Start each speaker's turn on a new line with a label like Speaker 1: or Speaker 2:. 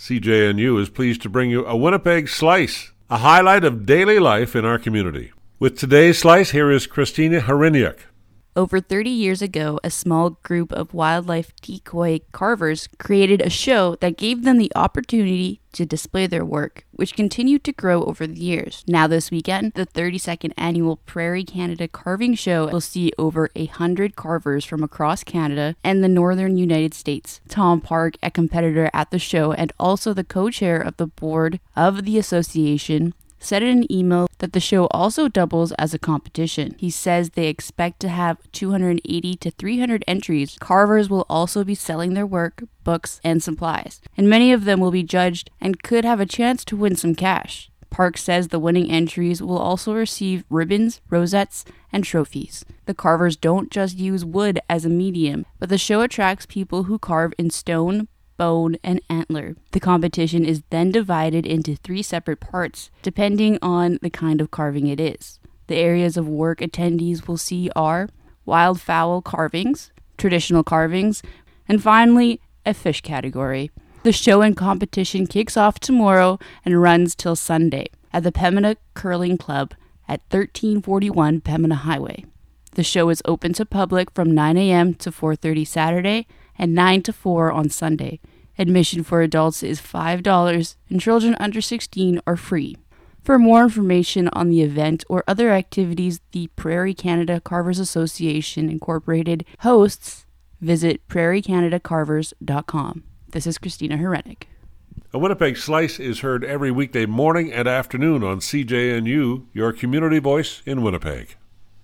Speaker 1: CJNU is pleased to bring you a Winnipeg Slice, a highlight of daily life in our community. With today's Slice, here is Christina Hriniuk.
Speaker 2: Over 30 years ago, a small group of wildlife decoy carvers created a show that gave them the opportunity to display their work, which continued to grow over the years. Now this weekend, the 32nd annual Prairie Canada Carving Show will see over 100 carvers from across Canada and the northern United States. Tom Park, a competitor at the show and also the co-chair of the board of the association, said in an email that the show also doubles as a competition. He says they expect to have 280 to 300 entries. Carvers will also be selling their work, books, and supplies, and many of them will be judged and could have a chance to win some cash. Park says the winning entries will also receive ribbons, rosettes, and trophies. The carvers don't just use wood as a medium, but the show attracts people who carve in stone, bone, and antler. The competition is then divided into 3 separate parts, depending on the kind of carving it is. The areas of work attendees will see are wildfowl carvings, traditional carvings, and finally, a fish category. The show and competition kicks off tomorrow and runs till Sunday at the Pembina Curling Club at 1341 Pembina Highway. The show is open to public from 9 a.m. to 4:30 Saturday and 9 to 4 on Sunday. Admission for adults is $5 and children under 16 are free. For more information on the event or other activities the Prairie Canada Carvers Association Incorporated hosts, visit prairiecanadacarvers.com. This is Christina Hriniuk.
Speaker 1: A Winnipeg Slice is heard every weekday morning and afternoon on CJNU, your community voice in Winnipeg.